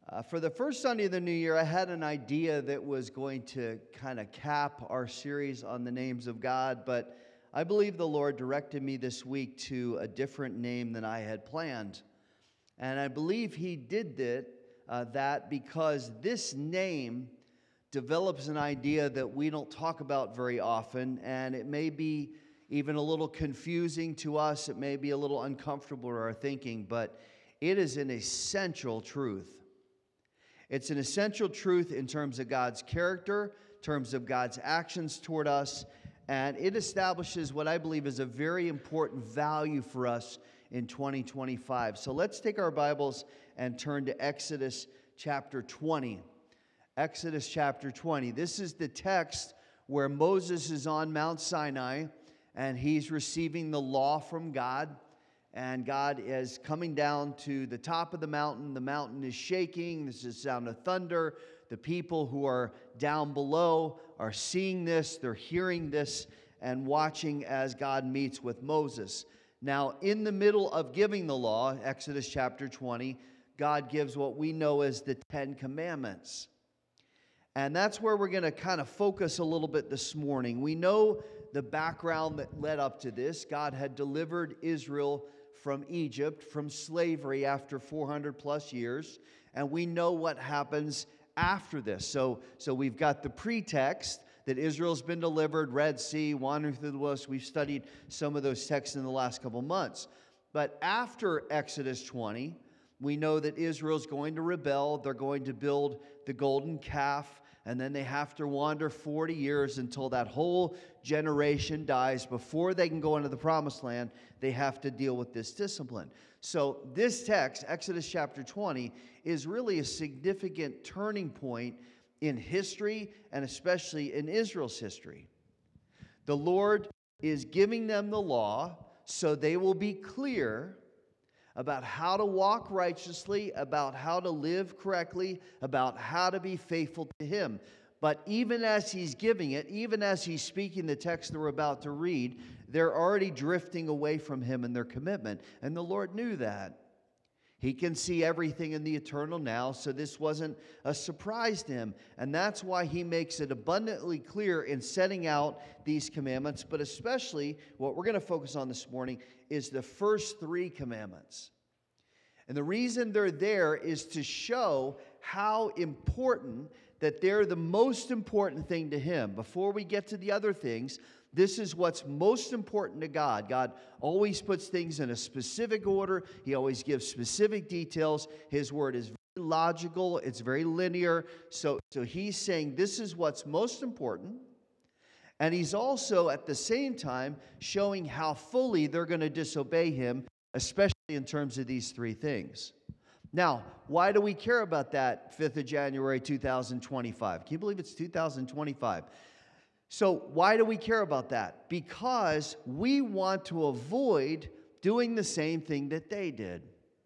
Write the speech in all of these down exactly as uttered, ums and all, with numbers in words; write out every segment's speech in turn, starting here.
Uh, for the first Sunday of the new year, I had an idea that was going to kind of cap our series on the names of God, but I believe the Lord directed me this week to a different name than I had planned. And I believe He did that, uh, that because this name develops an idea that we don't talk about very often, and it may be even a little confusing to us. It may be a little uncomfortable to our thinking, but it is an essential truth. It's an essential truth in terms of God's character, in terms of God's actions toward us, and it establishes what I believe is a very important value for us in twenty twenty-five. So let's take our Bibles and turn to Exodus chapter twenty. Exodus chapter twenty. This is the text where Moses is on Mount Sinai, and he's receiving the law from God. And God is coming down to the top of the mountain. The mountain is shaking. This is the sound of thunder. The people who are down below are seeing this. They're hearing this and watching as God meets with Moses. Now, in the middle of giving the law, Exodus chapter twenty, God gives what we know as the Ten Commandments. And that's where we're going to kind of focus a little bit this morning. We know the background that led up to this. God had delivered Israel from Egypt, from slavery after four hundred plus years. And we know what happens after this. So, so we've got the pretext that Israel's been delivered, Red Sea, wandering through the wilderness. We've studied some of those texts in the last couple months. But after Exodus twenty, we know that Israel's going to rebel. They're going to build the golden calf. And then they have to wander forty years until that whole generation dies. Before they can go into the promised land, they have to deal with this discipline. So this text, Exodus chapter twenty, is really a significant turning point in history and especially in Israel's history. The Lord is giving them the law so they will be clear about how to walk righteously, about how to live correctly, about how to be faithful to Him. But even as He's giving it, even as He's speaking the text that we're about to read, they're already drifting away from Him in their commitment. And the Lord knew that. He can see everything in the eternal now, so this wasn't a surprise to Him. And that's why He makes it abundantly clear in setting out these commandments, but especially what we're going to focus on this morning is the first three commandments. And the reason they're there is to show how important that they're the most important thing to Him. Before we get to the other things, this is what's most important to God. God always puts things in a specific order. He always gives specific details. His word is very logical. It's very linear. So, so He's saying this is what's most important. And He's also, at the same time, showing how fully they're going to disobey Him, especially in terms of these three things. Now, why do we care about that fifth of January two thousand twenty-five? Can you believe it's two thousand twenty-five? So why do we care about that? Because we want to avoid doing the same thing that they did.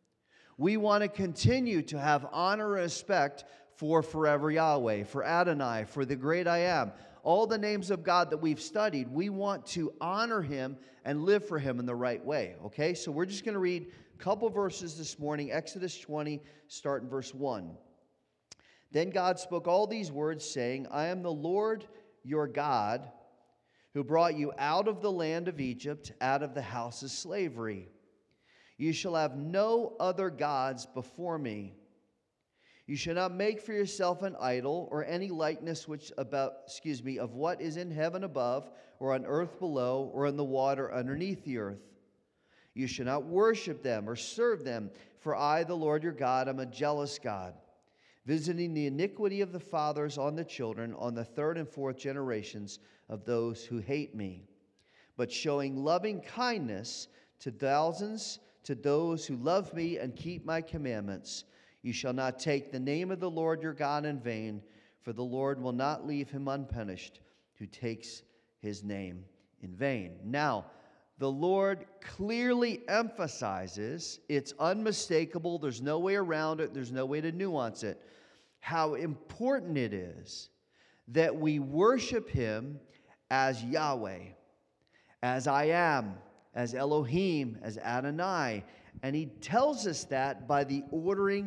We want to continue to have honor and respect for forever Yahweh, for Adonai, for the great I am. All the names of God that we've studied, we want to honor Him and live for Him in the right way. Okay, so we're just going to read a couple verses this morning. Exodus twenty, start in verse one. Then God spoke all these words, saying, I am the Lord your God, who brought you out of the land of Egypt, out of the house of slavery. You shall have no other gods before me. You shall not make for yourself an idol or any likeness which about, excuse me, of what is in heaven above, or on earth below, or in the water underneath the earth. You shall not worship them or serve them, for I, the Lord your God, am a jealous God, visiting the iniquity of the fathers on the children, on the third and fourth generations of those who hate me, but showing loving kindness to thousands, to those who love me and keep my commandments. You shall not take the name of the Lord your God in vain, for the Lord will not leave him unpunished who takes His name in vain. Now, the Lord clearly emphasizes, it's unmistakable, there's no way around it, there's no way to nuance it, how important it is that we worship Him as Yahweh, as I am, as Elohim, as Adonai. And He tells us that by the ordering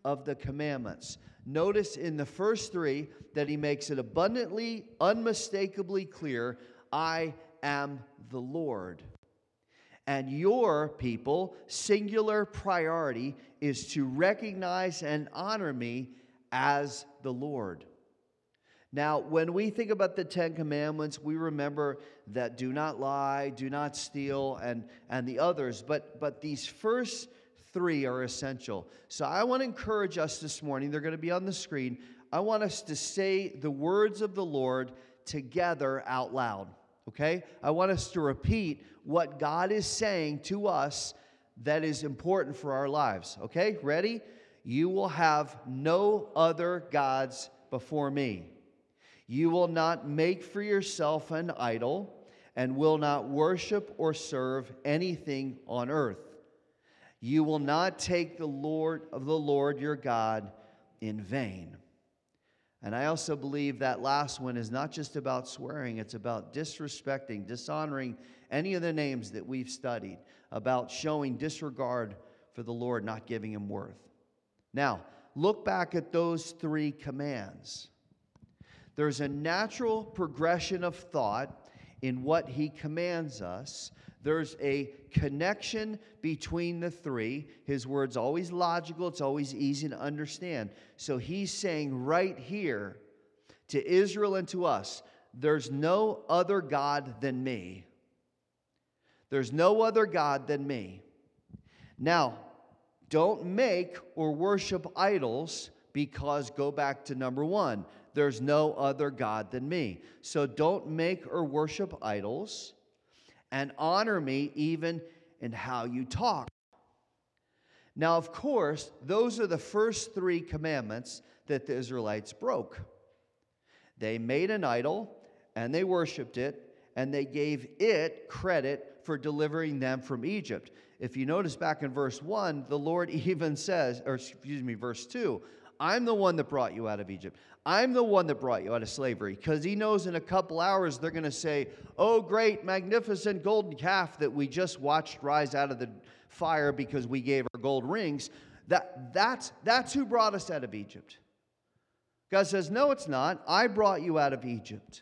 of the commandments. Notice in the first three that he makes it abundantly, unmistakably clear, I am the Lord. And your people, singular priority, is to recognize and honor me as the Lord. Now, when we think about the Ten Commandments, we remember that do not lie, do not steal, and, and the others. But, but these first three are essential. So I want to encourage us this morning. They're going to be on the screen. I want us to say the words of the Lord together out loud. Okay? I want us to repeat what God is saying to us that is important for our lives. Okay? Ready? You will have no other gods before me. You will not make for yourself an idol, and will not worship or serve anything on earth. You will not take the Lord of the Lord your God in vain. And I also believe that last one is not just about swearing, it's about disrespecting, dishonoring any of the names that we've studied, about showing disregard for the Lord, not giving him worth. Now, look back at those three commands. There's a natural progression of thought in what he commands us. There's a connection between the three. His word's always logical. It's always easy to understand. So he's saying right here to Israel and to us, there's no other God than me. There's no other God than me. Now, don't make or worship idols, because go back to number one. There's no other God than me. So don't make or worship idols, and honor me even in how you talk. Now, of course, those are the first three commandments that the Israelites broke. They made an idol, and they worshiped it, and they gave it credit for delivering them from Egypt. If you notice back in verse one, the Lord even says, or excuse me, verse two, I'm the one that brought you out of Egypt. I'm the one that brought you out of slavery. Because he knows in a couple hours they're going to say, oh, great, magnificent golden calf that we just watched rise out of the fire because we gave our gold rings. That, that's, that's who brought us out of Egypt. God says, no, it's not. I brought you out of Egypt.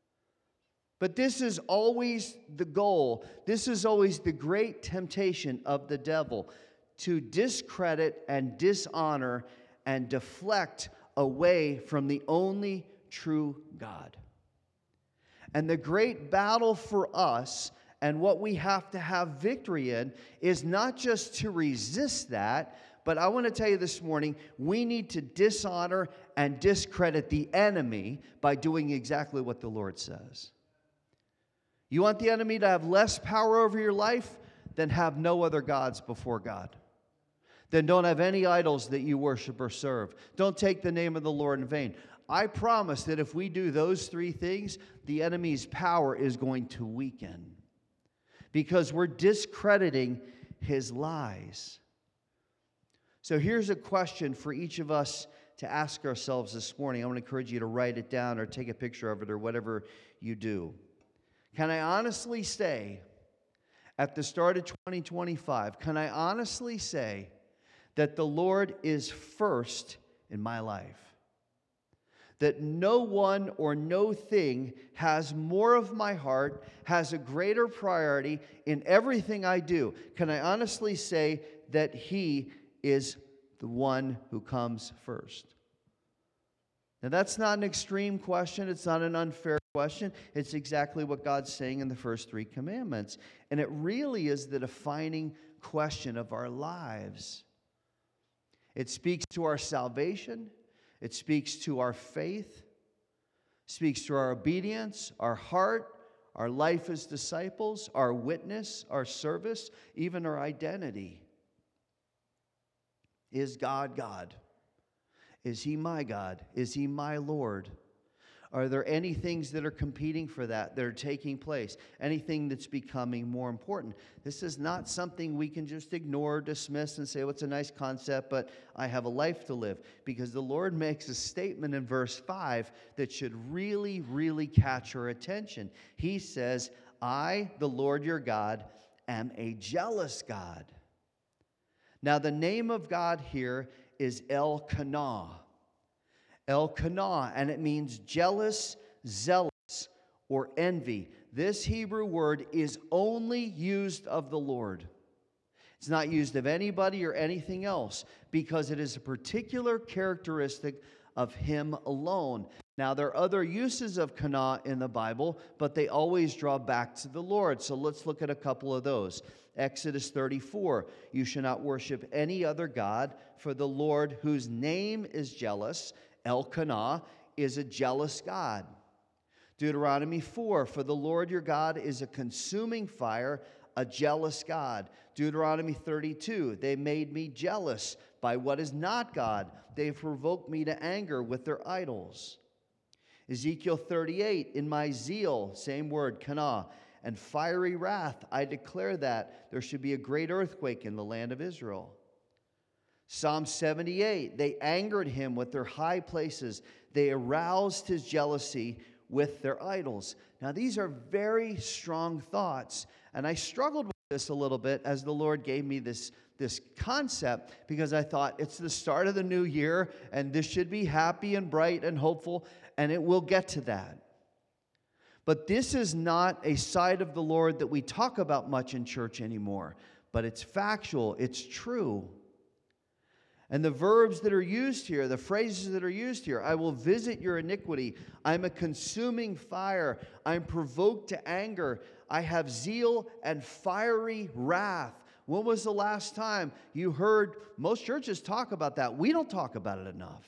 But this is always the goal. This is always the great temptation of the devil, to discredit and dishonor and deflect away from the only true God. And the great battle for us, and what we have to have victory in, is not just to resist that, but I want to tell you this morning, we need to dishonor and discredit the enemy by doing exactly what the Lord says. You want the enemy to have less power over your life? Then have no other gods before God. Then don't have any idols that you worship or serve. Don't take the name of the Lord in vain. I promise that if we do those three things, the enemy's power is going to weaken, because we're discrediting his lies. So here's a question for each of us to ask ourselves this morning. I want to encourage you to write it down or take a picture of it or whatever you do. Can I honestly say, at the start of twenty twenty-five, can I honestly say that the Lord is first in my life? That no one or no thing has more of my heart, has a greater priority in everything I do. Can I honestly say that he is the one who comes first? Now, that's not an extreme question. It's not an unfair question. It's exactly what God's saying in the first three commandments. And it really is the defining question of our lives. It speaks to our salvation. It speaks to our faith. It speaks to our obedience, our heart, our life as disciples, our witness, our service, even our identity. Is God God? Is he my God? Is he my Lord? Are there any things that are competing for that, that are taking place? Anything that's becoming more important? This is not something we can just ignore, dismiss, and say, well, it's a nice concept, but I have a life to live. Because the Lord makes a statement in verse five that should really, really catch our attention. He says, I, the Lord your God, am a jealous God. Now, the name of God here is Elkanah. Elkanah, and it means jealous, zealous, or envy. This Hebrew word is only used of the Lord. It's not used of anybody or anything else because it is a particular characteristic of Him alone. Now, there are other uses of Kanah in the Bible, but they always draw back to the Lord. So let's look at a couple of those. Exodus thirty-four, you shall not worship any other God, for the Lord, whose name is jealous, Elkanah, is a jealous God. Deuteronomy four, for the Lord your God is a consuming fire, a jealous God. Deuteronomy thirty-two, they made me jealous by what is not God. They provoked me to anger with their idols. Ezekiel thirty-eight, in my zeal, same word, Kanah, and fiery wrath, I declare that there should be a great earthquake in the land of Israel. Psalm seventy-eight, they angered him with their high places. They aroused his jealousy with their idols. Now, these are very strong thoughts, and I struggled with this a little bit as the Lord gave me this, this concept, because I thought it's the start of the new year, and this should be happy and bright and hopeful, and it will get to that. But this is not a side of the Lord that we talk about much in church anymore, but it's factual, it's true. And the verbs that are used here, the phrases that are used here, I will visit your iniquity. I'm a consuming fire. I'm provoked to anger. I have zeal and fiery wrath. When was the last time you heard most churches talk about that? We don't talk about it enough.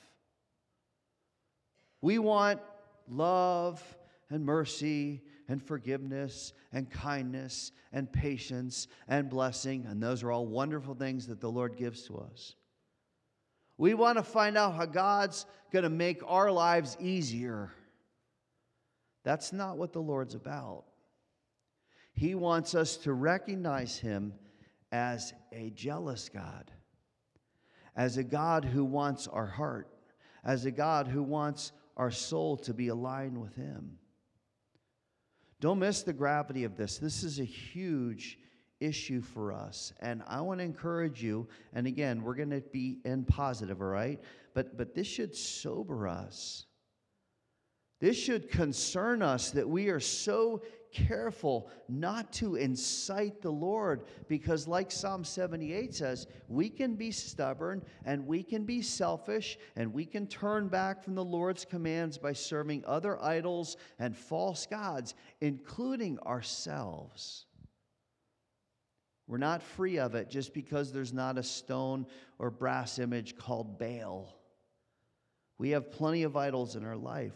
We want love and mercy and forgiveness and kindness and patience and blessing. And those are all wonderful things that the Lord gives to us. We want to find out how God's going to make our lives easier. That's not what the Lord's about. He wants us to recognize Him as a jealous God, as a God who wants our heart, as a God who wants our soul to be aligned with Him. Don't miss the gravity of this. This is a huge issue for us, and I want to encourage you, and again, we're going to be in positive, all right? But, but this should sober us. This should concern us that we are so careful not to incite the Lord, because like Psalm seventy-eight says, we can be stubborn and we can be selfish and we can turn back from the Lord's commands by serving other idols and false gods, including ourselves. We're not free of it just because there's not a stone or brass image called Baal. We have plenty of idols in our life.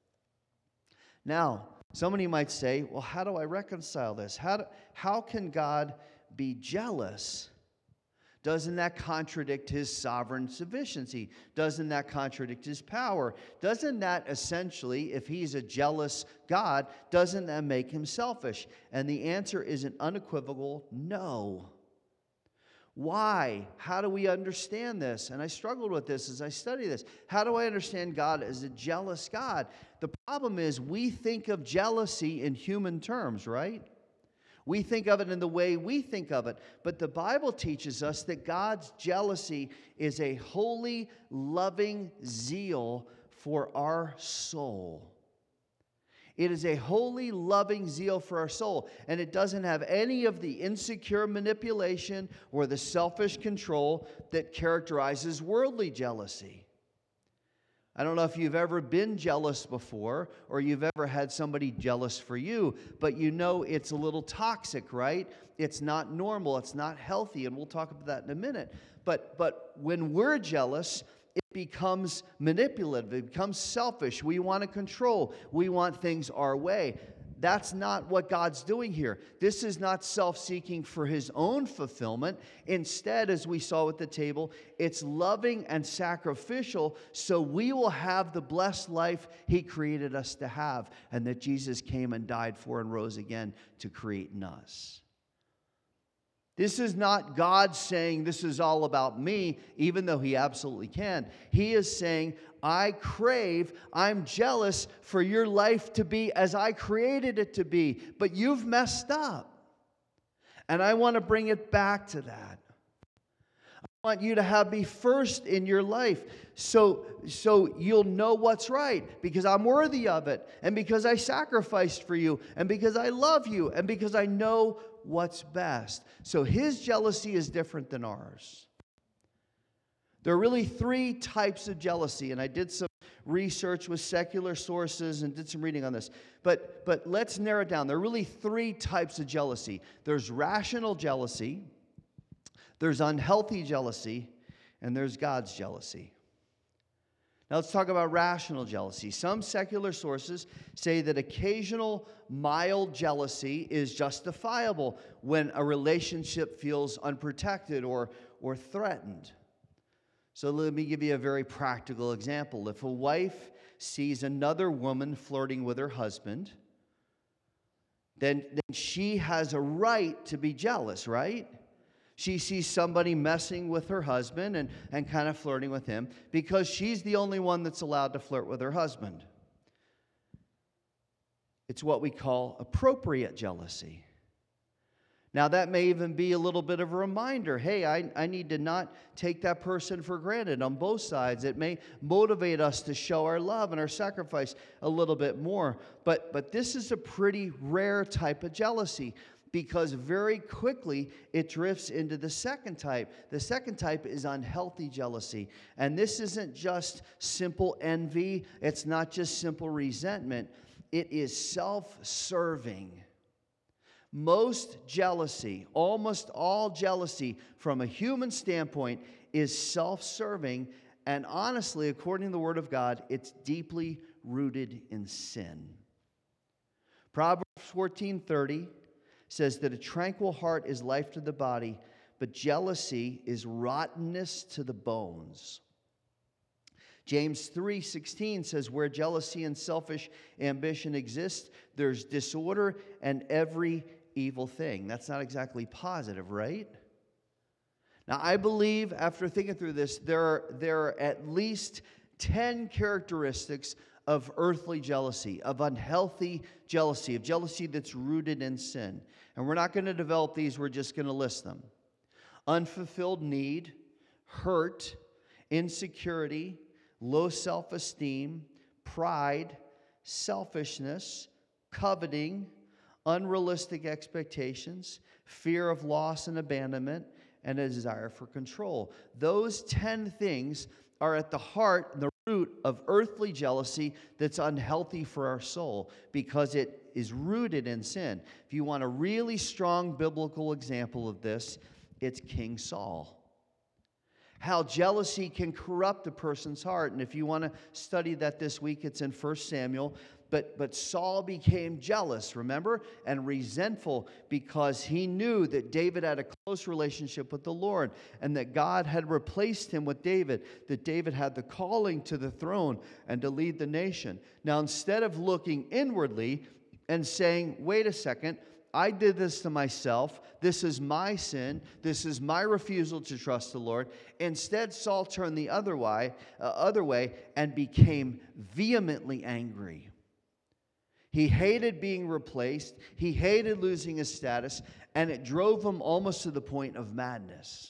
Now, somebody might say, well, how do I reconcile this? How, do, how can God be jealous? Doesn't that contradict His sovereign sufficiency? Doesn't that contradict His power? Doesn't that essentially, if He's a jealous God, doesn't that make Him selfish? And the answer is an unequivocal no. Why? How do we understand this? And I struggled with this as I studied this. How do I understand God as a jealous God? The problem is we think of jealousy in human terms, right? We think of it in the way we think of it. But the Bible teaches us that God's jealousy is a holy, loving zeal for our soul. It is a holy, loving zeal for our soul. And it doesn't have any of the insecure manipulation or the selfish control that characterizes worldly jealousy. I don't know if you've ever been jealous before or you've ever had somebody jealous for you, but you know it's a little toxic, right? It's not normal. It's not healthy, and we'll talk about that in a minute. But, but when we're jealous, it becomes manipulative. It becomes selfish. We want to control. We want things our way. That's not what God's doing here. This is not self-seeking for His own fulfillment. Instead, as we saw at the table, it's loving and sacrificial so we will have the blessed life He created us to have, and that Jesus came and died for and rose again to create in us. This is not God saying this is all about me, even though He absolutely can. He is saying, I crave, I'm jealous for your life to be as I created it to be, but you've messed up. And I want to bring it back to that. I want you to have me first in your life, so so you'll know what's right, because I'm worthy of it, and because I sacrificed for you, and because I love you, and because I know what's best. So his jealousy is different than ours. There are really three types of jealousy, and I did some research with secular sources and did some reading on this. But but let's narrow it down. There are really three types of jealousy. There's rational jealousy, there's unhealthy jealousy, and there's God's jealousy. Now let's talk about rational jealousy. Some secular sources say that occasional mild jealousy is justifiable when a relationship feels unprotected or, or threatened. So let me give you a very practical example. If a wife sees another woman flirting with her husband, then, then she has a right to be jealous, right? She sees somebody messing with her husband and, and kind of flirting with him because she's the only one that's allowed to flirt with her husband. It's what we call appropriate jealousy. Now, that may even be a little bit of a reminder. Hey, I, I need to not take that person for granted on both sides. It may motivate us to show our love and our sacrifice a little bit more. But, but this is a pretty rare type of jealousy, because very quickly it drifts into the second type. The second type is unhealthy jealousy. And this isn't just simple envy. It's not just simple resentment. It is self-serving. Most jealousy, almost all jealousy from a human standpoint, is self-serving. And honestly, according to the Word of God, it's deeply rooted in sin. Proverbs fourteen thirty says that a tranquil heart is life to the body, but jealousy is rottenness to the bones. James three sixteen says, where jealousy and selfish ambition exist, there's disorder and every evil thing. That's not exactly positive, right? Now, I believe, after thinking through this, there are, there are at least ten characteristics of earthly jealousy, of unhealthy jealousy, of jealousy that's rooted in sin. And we're not going to develop these, we're just going to list them. Unfulfilled need, hurt, insecurity, low self-esteem, pride, selfishness, coveting, unrealistic expectations, fear of loss and abandonment, and a desire for control. Those ten things are at the heart, the root of earthly jealousy that's unhealthy for our soul, because it is rooted in sin. If you want a really strong biblical example of this, it's King Saul. How jealousy can corrupt a person's heart. And if you want to study that this week, it's in First Samuel. But, but Saul became jealous, remember, and resentful because he knew that David had a close relationship with the Lord and that God had replaced him with David, that David had the calling to the throne and to lead the nation. Now, instead of looking inwardly and saying, wait a second, I did this to myself. This is my sin. This is my refusal to trust the Lord. Instead, Saul turned the other way, uh, other way and became vehemently angry. He hated being replaced. He hated losing his status, and it drove him almost to the point of madness.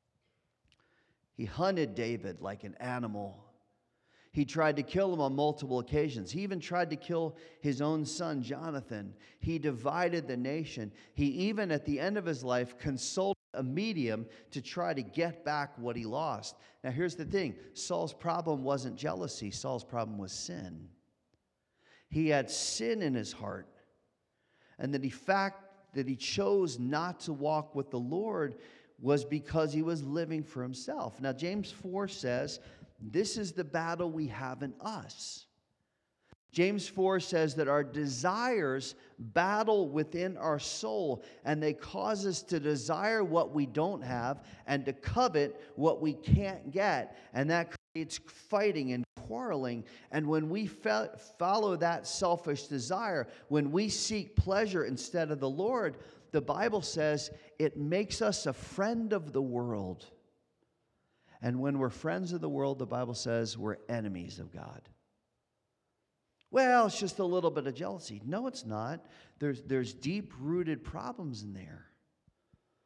He hunted David like an animal. He tried to kill him on multiple occasions. He even tried to kill his own son, Jonathan. He divided the nation. He even, at the end of his life, consulted a medium to try to get back what he lost. Now, here's the thing. Saul's problem wasn't jealousy. Saul's problem was sin. He had sin in his heart. And the fact that he chose not to walk with the Lord was because he was living for himself. Now, James four says, this is the battle we have in us. James four says that our desires battle within our soul, and they cause us to desire what we don't have and to covet what we can't get. And that creates fighting and quarreling. And when we fe- follow that selfish desire, when we seek pleasure instead of the Lord, the Bible says it makes us a friend of the world. And when we're friends of the world, the Bible says we're enemies of God. Well, it's just a little bit of jealousy. No, it's not. There's, there's deep-rooted problems in there.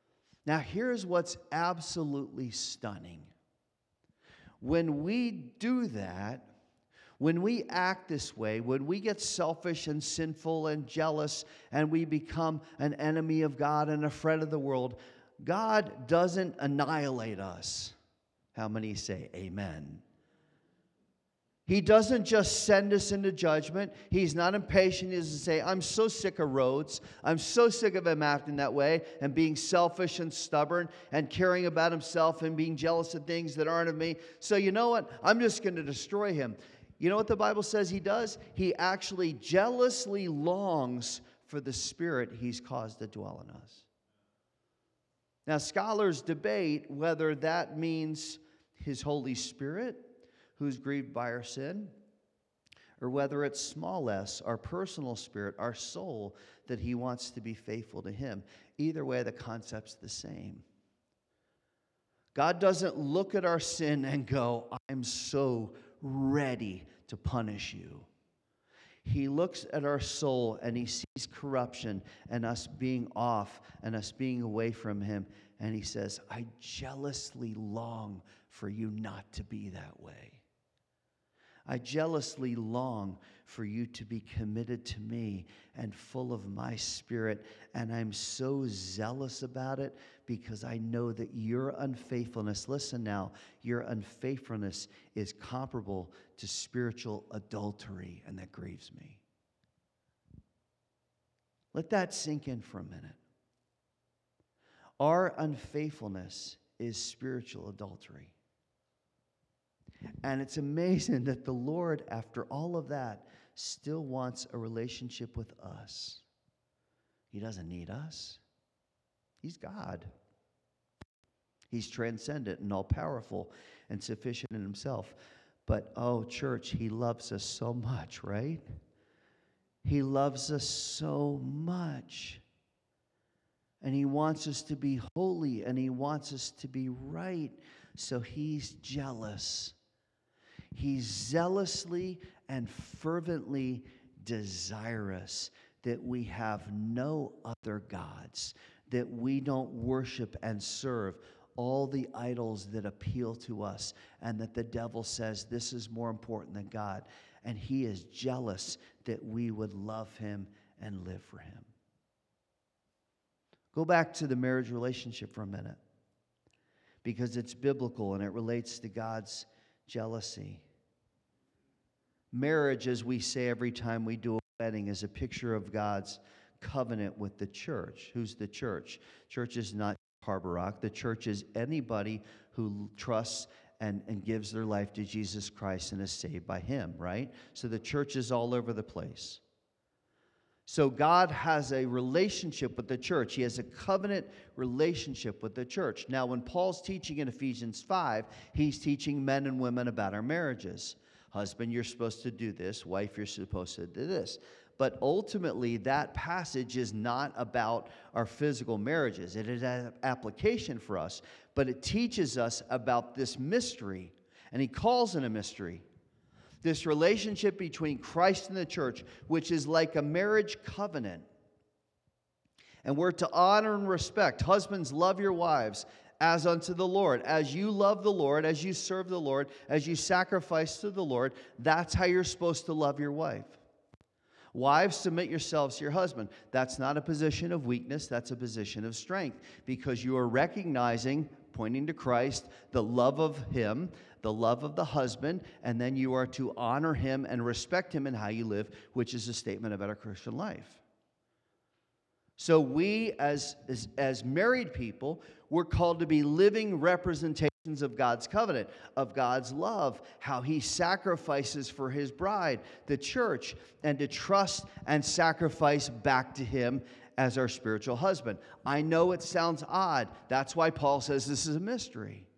Now, here's what's absolutely stunning. When we do that, when we act this way, when we get selfish and sinful and jealous and we become an enemy of God and a friend of the world, God doesn't annihilate us. How many say amen? He doesn't just send us into judgment. He's not impatient. He doesn't say, I'm so sick of Rhodes. I'm so sick of him acting that way and being selfish and stubborn and caring about himself and being jealous of things that aren't of me. So you know what? I'm just going to destroy him. You know what the Bible says he does? He actually jealously longs for the Spirit he's caused to dwell in us. Now, scholars debate whether that means his Holy Spirit, who's grieved by our sin, or whether it's small s, our personal spirit, our soul, that he wants to be faithful to him. Either way, the concept's the same. God doesn't look at our sin and go, I'm so ready to punish you. He looks at our soul and he sees corruption and us being off and us being away from him. And he says, I jealously long for you not to be that way. I jealously long for you to be committed to me and full of my Spirit. And I'm so zealous about it because I know that your unfaithfulness, listen now, your unfaithfulness is comparable to spiritual adultery, and that grieves me. Let that sink in for a minute. Our unfaithfulness is spiritual adultery. And it's amazing that the Lord, after all of that, still wants a relationship with us. He doesn't need us. He's God. He's transcendent and all-powerful and sufficient in himself. But, oh, church, he loves us so much, right? He loves us so much. And he wants us to be holy, and he wants us to be right. So he's jealous. He's zealously and fervently desirous that we have no other gods, that we don't worship and serve all the idols that appeal to us, and that the devil says this is more important than God. And he is jealous that we would love him and live for him. Go back to the marriage relationship for a minute, because it's biblical and it relates to God's jealousy. Marriage, as we say every time we do a wedding, is a picture of God's covenant with the church. Who's the church? Church is not Harbor Rock. The church is anybody who trusts and, and gives their life to Jesus Christ and is saved by him, right? So the church is all over the place. So God has a relationship with the church. He has a covenant relationship with the church. Now, when Paul's teaching in Ephesians five, he's teaching men and women about our marriages. Husband, you're supposed to do this. Wife, you're supposed to do this. But ultimately, that passage is not about our physical marriages. It is an application for us, but it teaches us about this mystery, and he calls it a mystery. This relationship between Christ and the church, which is like a marriage covenant. And we're to honor and respect. Husbands, love your wives as unto the Lord. As you love the Lord, as you serve the Lord, as you sacrifice to the Lord, that's how you're supposed to love your wife. Wives, submit yourselves to your husband. That's not a position of weakness. That's a position of strength, because you are recognizing, pointing to Christ, the love of him, the love of the husband, and then you are to honor him and respect him in how you live, which is a statement about our Christian life. So we, as, as, as married people, we're called to be living representations of God's covenant, of God's love, how he sacrifices for his bride, the church, and to trust and sacrifice back to him as our spiritual husband. I know it sounds odd. That's why Paul says this is a mystery.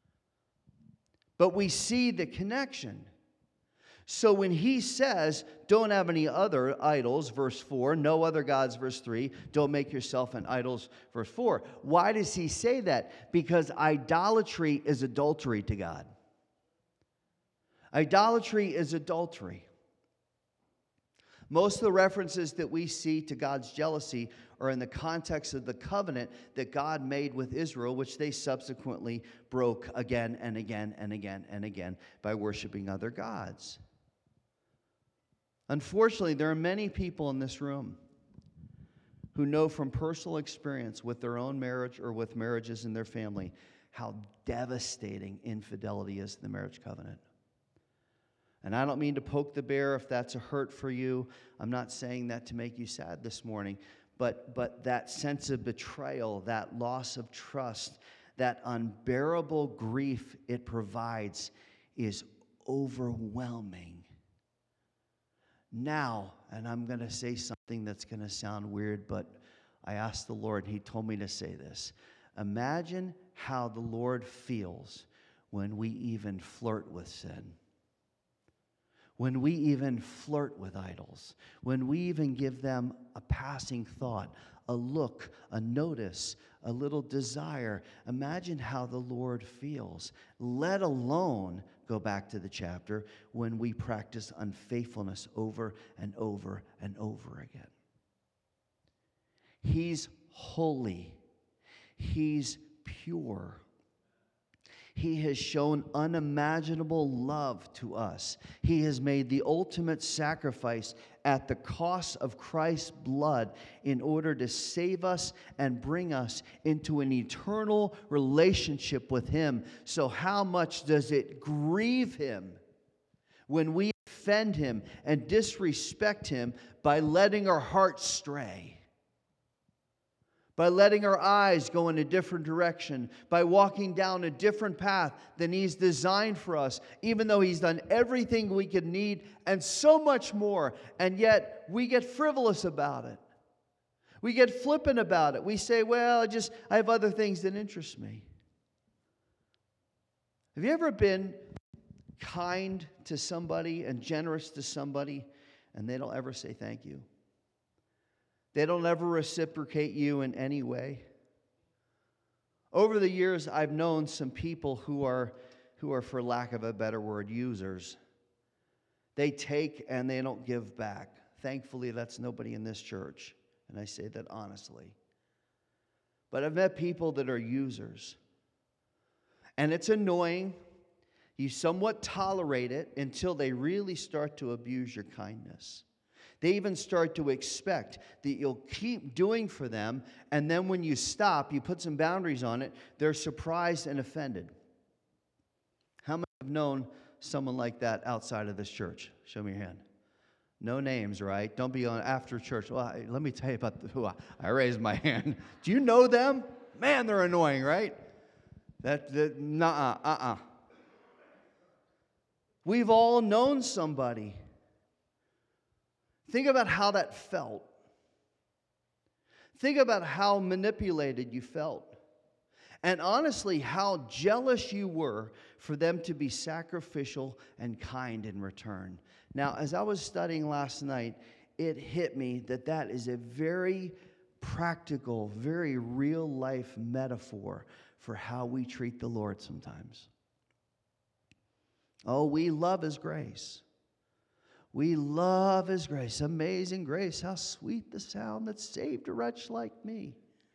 But we see the connection. So when he says, don't have any other idols, verse four, no other gods, verse three, don't make yourself an idols, verse four. Why does he say that? Because idolatry is adultery to God. Idolatry is adultery. Most of the references that we see to God's jealousy are in the context of the covenant that God made with Israel, which they subsequently broke again and again and again and again by worshiping other gods. Unfortunately, there are many people in this room who know from personal experience with their own marriage or with marriages in their family how devastating infidelity is in the marriage covenant. And I don't mean to poke the bear if that's a hurt for you. I'm not saying that to make you sad this morning. But, but that sense of betrayal, that loss of trust, that unbearable grief it provides is overwhelming. Now, and I'm going to say something that's going to sound weird, but I asked the Lord, He told me to say this. Imagine how the Lord feels when we even flirt with sin. When we even flirt with idols, when we even give them a passing thought, a look, a notice, a little desire. Imagine how the Lord feels, let alone, go back to the chapter, when we practice unfaithfulness over and over and over again. He's holy. He's pure. He has shown unimaginable love to us. He has made the ultimate sacrifice at the cost of Christ's blood in order to save us and bring us into an eternal relationship with Him. So how much does it grieve Him when we offend Him and disrespect Him by letting our hearts stray? By letting our eyes go in a different direction, by walking down a different path than He's designed for us, even though He's done everything we could need and so much more, and yet we get frivolous about it. We get flippant about it. We say, well, I just I have other things that interest me. Have you ever been kind to somebody and generous to somebody, and they don't ever say thank you? They don't ever reciprocate you in any way. Over the years, I've known some people who are, who are, for lack of a better word, users. They take and they don't give back. Thankfully, that's nobody in this church, and I say that honestly. But I've met people that are users. And it's annoying. You somewhat tolerate it until they really start to abuse your kindness. They even start to expect that you'll keep doing for them, and then when you stop, you put some boundaries on it, they're surprised and offended. How many have known someone like that outside of this church? Show me your hand. No names, right? Don't be on after church. Well, I, let me tell you about the, who I, I raised my hand. Do you know them? Man, they're annoying, right? That, that nuh-uh, uh-uh. We've all known somebody. Think about how that felt. Think about how manipulated you felt. And honestly, how jealous you were for them to be sacrificial and kind in return. Now, as I was studying last night, it hit me that that is a very practical, very real-life metaphor for how we treat the Lord sometimes. Oh, we love His grace. We love His grace. Amazing grace. How sweet the sound that saved a wretch like me.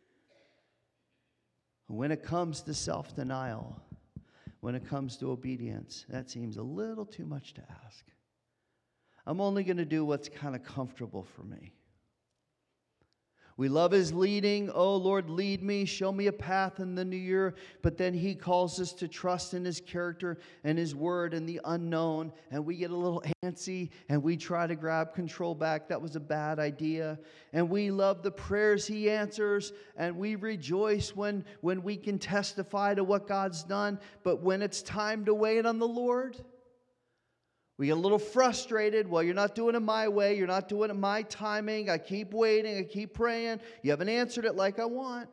When it comes to self-denial, when it comes to obedience, that seems a little too much to ask. I'm only going to do what's kind of comfortable for me. We love His leading. Oh, Lord, lead me. Show me a path in the new year. But then He calls us to trust in His character and His word and the unknown. And we get a little antsy and we try to grab control back. That was a bad idea. And we love the prayers He answers. And we rejoice when, when we can testify to what God's done. But when it's time to wait on the Lord, we get a little frustrated. Well, you're not doing it my way. You're not doing it my timing. I keep waiting. I keep praying. You haven't answered it like I want.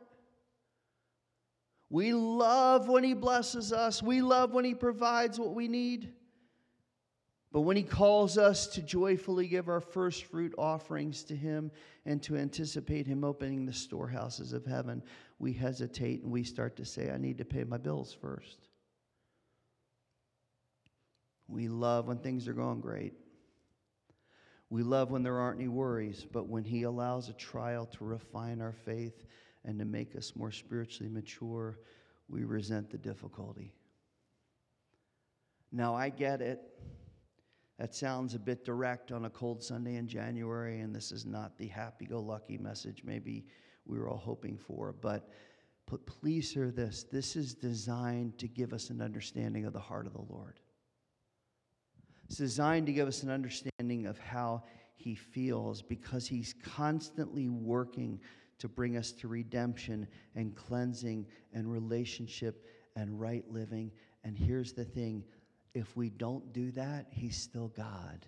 We love when He blesses us. We love when He provides what we need. But when He calls us to joyfully give our first fruit offerings to Him and to anticipate Him opening the storehouses of heaven, we hesitate and we start to say, I need to pay my bills first. We love when things are going great. We love when there aren't any worries, but when He allows a trial to refine our faith and to make us more spiritually mature, we resent the difficulty. Now, I get it. That sounds a bit direct on a cold Sunday in January, and this is not the happy-go-lucky message maybe we were all hoping for. But, but please hear this. This is designed to give us an understanding of the heart of the Lord. It's designed to give us an understanding of how He feels, because He's constantly working to bring us to redemption and cleansing and relationship and right living. And here's the thing. If we don't do that, He's still God.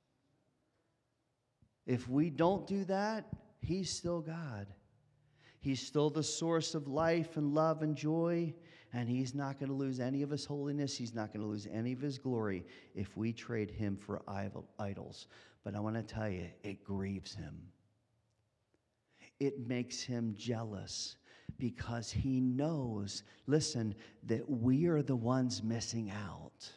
If we don't do that, He's still God. He's still the source of life and love and joy, and He's not going to lose any of His holiness. He's not going to lose any of His glory if we trade Him for idols. But I want to tell you, it grieves Him. It makes Him jealous, because He knows, listen, that we are the ones missing out.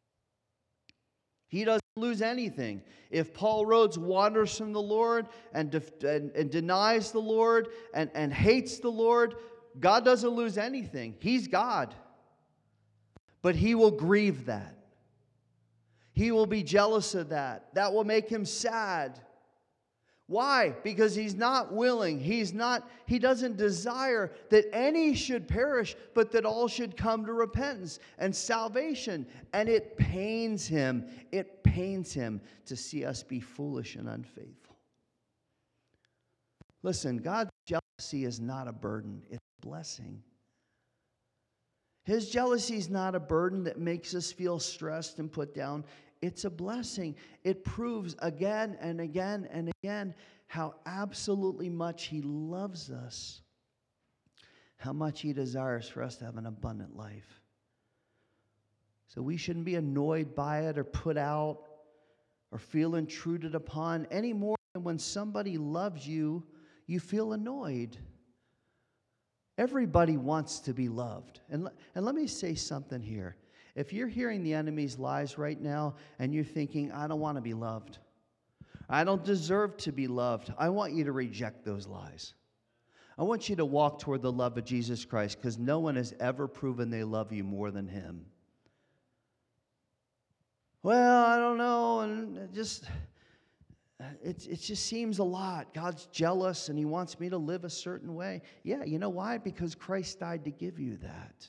He doesn't lose anything. If Paul Rhodes wanders from the Lord and, def- and, and denies the Lord and, and hates the Lord, God doesn't lose anything. He's God. But He will grieve that. He will be jealous of that. That will make Him sad. Why? Because He's not willing. He's not, He doesn't desire that any should perish, but that all should come to repentance and salvation. And it pains Him. It pains Him to see us be foolish and unfaithful. Listen, God's jealousy is not a burden. It's a blessing. His jealousy is not a burden that makes us feel stressed and put down. It's a blessing. It proves again and again and again how absolutely much He loves us, how much He desires for us to have an abundant life. So we shouldn't be annoyed by it or put out or feel intruded upon any more than when somebody loves you, you feel annoyed. Everybody wants to be loved. And, and let me say something here. If you're hearing the enemy's lies right now and you're thinking, I don't want to be loved, I don't deserve to be loved, I want you to reject those lies. I want you to walk toward the love of Jesus Christ, because no one has ever proven they love you more than Him. Well, I don't know, and it just, it, it just seems a lot. God's jealous and He wants me to live a certain way. Yeah, you know why? Because Christ died to give you that.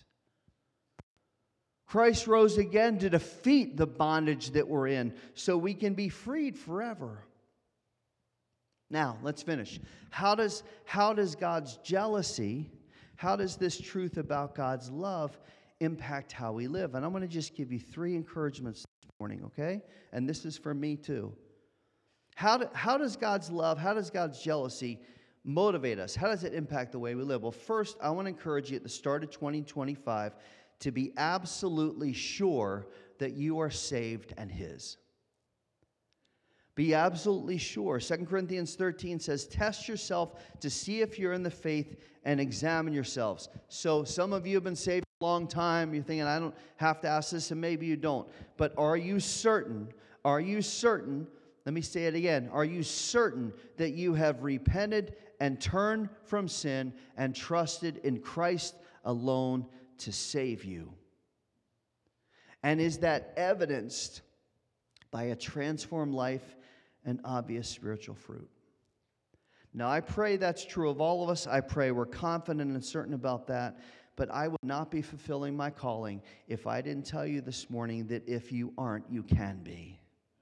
Christ rose again to defeat the bondage that we're in so we can be freed forever. Now, let's finish. How does, how does God's jealousy, how does this truth about God's love impact how we live? And I'm going to just give you three encouragements this morning, okay? And this is for me too. How, do, how does God's love, how does God's jealousy motivate us? How does it impact the way we live? Well, first, I want to encourage you at the start of twenty twenty-five to be absolutely sure that you are saved and His. Be absolutely sure. Second Corinthians thirteen says, test yourself to see if you're in the faith and examine yourselves. So some of you have been saved a long time. You're thinking, I don't have to ask this, and maybe you don't. But are you certain, are you certain, let me say it again, are you certain that you have repented and turned from sin and trusted in Christ alone to save you? And is that evidenced by a transformed life and obvious spiritual fruit? Now, I pray that's true of all of us. I pray we're confident and certain about that. But I would not be fulfilling my calling if I didn't tell you this morning that if you aren't, you can be.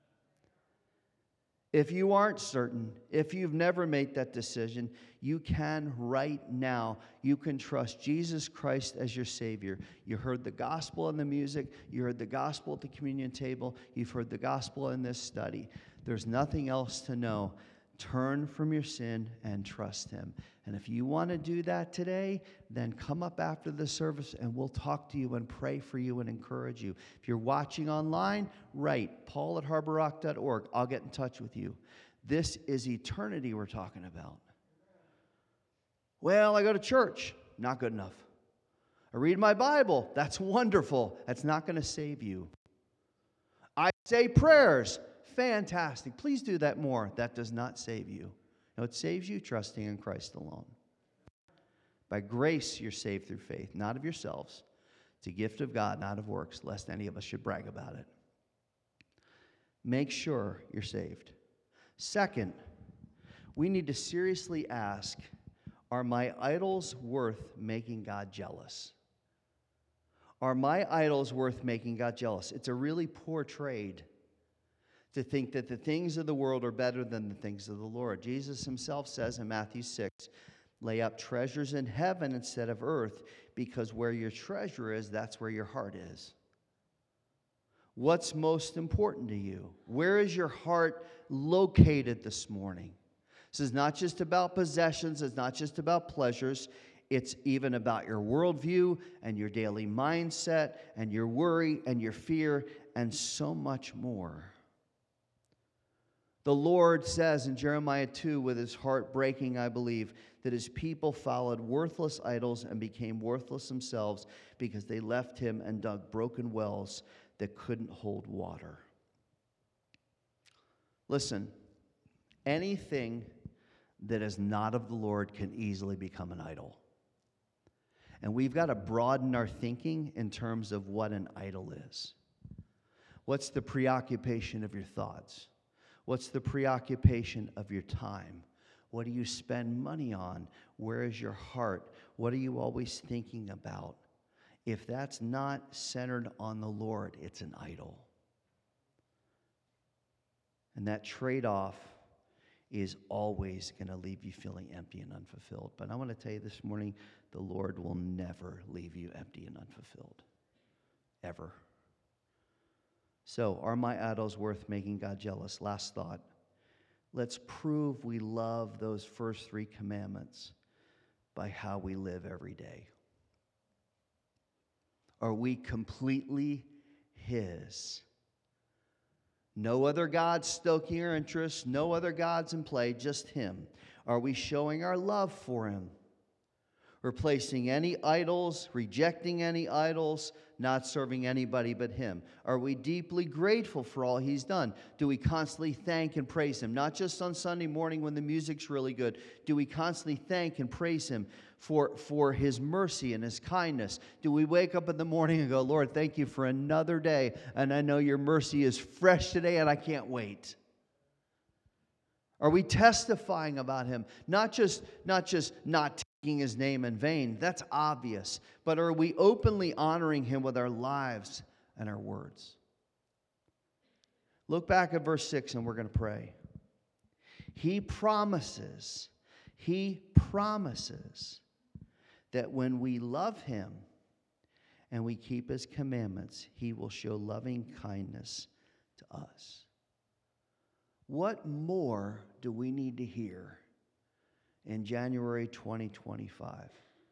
If you aren't certain, if you've never made that decision, you can right now. You can trust Jesus Christ as your Savior. You heard the gospel in the music. You heard the gospel at the communion table. You've heard the gospel in this study. There's nothing else to know. Turn from your sin and trust Him. And if you want to do that today, then come up after the service and we'll talk to you and pray for you and encourage you. If you're watching online, write paul at harbor rock dot org. I'll get in touch with you. This is eternity we're talking about. Well, I go to church. Not good enough. I read my Bible. That's wonderful. That's not going to save you. I say prayers. Fantastic. Please do that more. That does not save you. No, it saves you trusting in Christ alone. By grace, you're saved through faith, not of yourselves. It's a gift of God, not of works, lest any of us should brag about it. Make sure you're saved. Second, we need to seriously ask, are my idols worth making God jealous? Are my idols worth making God jealous? It's a really poor trade to think that the things of the world are better than the things of the Lord. Jesus himself says in Matthew six, lay up treasures in heaven instead of earth, because where your treasure is, that's where your heart is. What's most important to you? Where is your heart located this morning? This is not just about possessions. It's not just about pleasures. It's even about your worldview and your daily mindset and your worry and your fear and so much more. The Lord says in Jeremiah two, with his heart breaking, I believe, that his people followed worthless idols and became worthless themselves because they left him and dug broken wells that couldn't hold water. Listen, anything that is not of the Lord can easily become an idol. And we've got to broaden our thinking in terms of what an idol is. What's the preoccupation of your thoughts? What's the preoccupation of your time? What do you spend money on? Where is your heart? What are you always thinking about? If that's not centered on the Lord, it's an idol. And that trade-off is always going to leave you feeling empty and unfulfilled. But I want to tell you this morning, the Lord will never leave you empty and unfulfilled. Ever. So, are my idols worth making God jealous? Last thought. Let's prove we love those first three commandments by how we live every day. Are we completely His? No other gods stoking our interests, no other gods in play, just Him. Are we showing our love for Him? Replacing any idols, rejecting any idols, not serving anybody but Him? Are we deeply grateful for all He's done? Do we constantly thank and praise Him? Not just on Sunday morning when the music's really good. Do we constantly thank and praise Him for, for His mercy and His kindness? Do we wake up in the morning and go, Lord, thank you for another day, and I know your mercy is fresh today and I can't wait? Are we testifying about Him? Not just, not just not taking His name in vain. That's obvious. But are we openly honoring Him with our lives and our words? Look back at verse six and we're going to pray. He promises, He promises that when we love Him and we keep His commandments, He will show loving kindness to us. What more do we need to hear in January twenty twenty-five?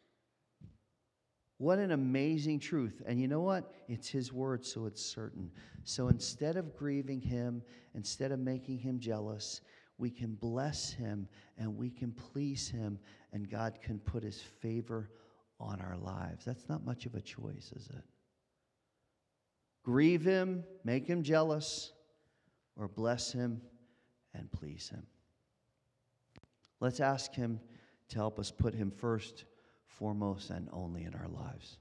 What an amazing truth. And you know what? It's His word, so it's certain. So instead of grieving Him, instead of making Him jealous, we can bless Him and we can please Him, and God can put His favor on our lives. That's not much of a choice, is it? Grieve Him, make Him jealous, or bless Him and please Him. Let's ask Him to help us put Him first, foremost, and only in our lives.